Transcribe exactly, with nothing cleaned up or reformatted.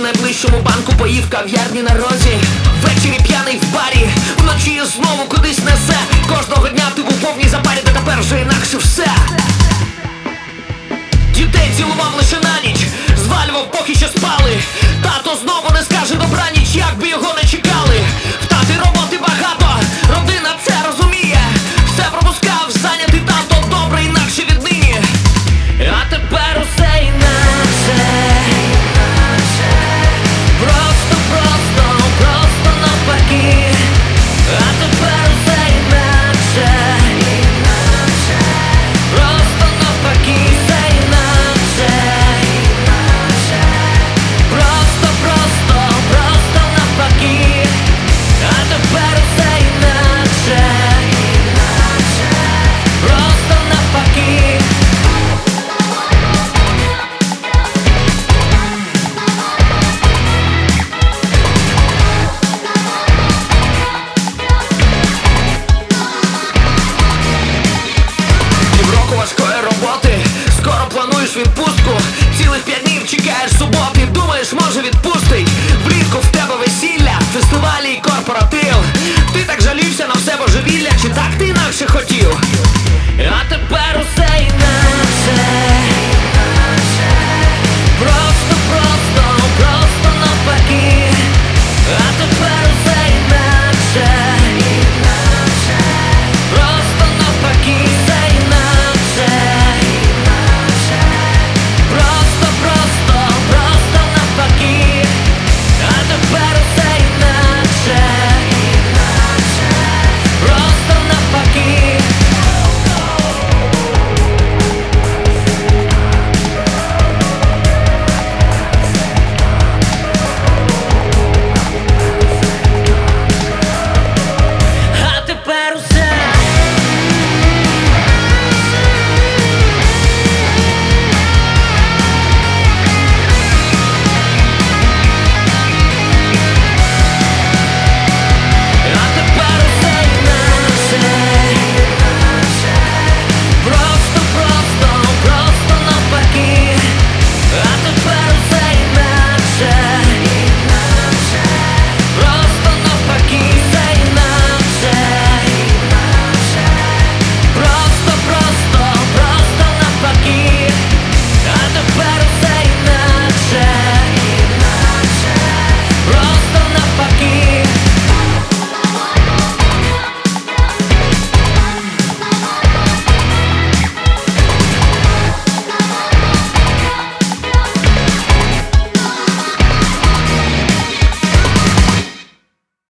найближчому банку, поїв в кав'ярні на розі. Ввечері п'яний в барі, вночі знову кудись несе. Кожного дня ти був повній запарі, та тепер вже інакше все. Дітей цілував лише на ніч, звалював поки що спали. Тато знову не скаже добраніч, як би його не чекали. В тати роботи багато, родина це розуміє. Все пропускав, зайнятий тато, добре інакше віднині. А тепер усе інакше. Просто, просто, просто навпаки. А тепер усе інакше. Просто навпаки, все інакше. Просто, просто, просто навпаки. А тепер усе інакше. Просто навпаки. Півроку важкої роботи, скоро плануєш відпустку.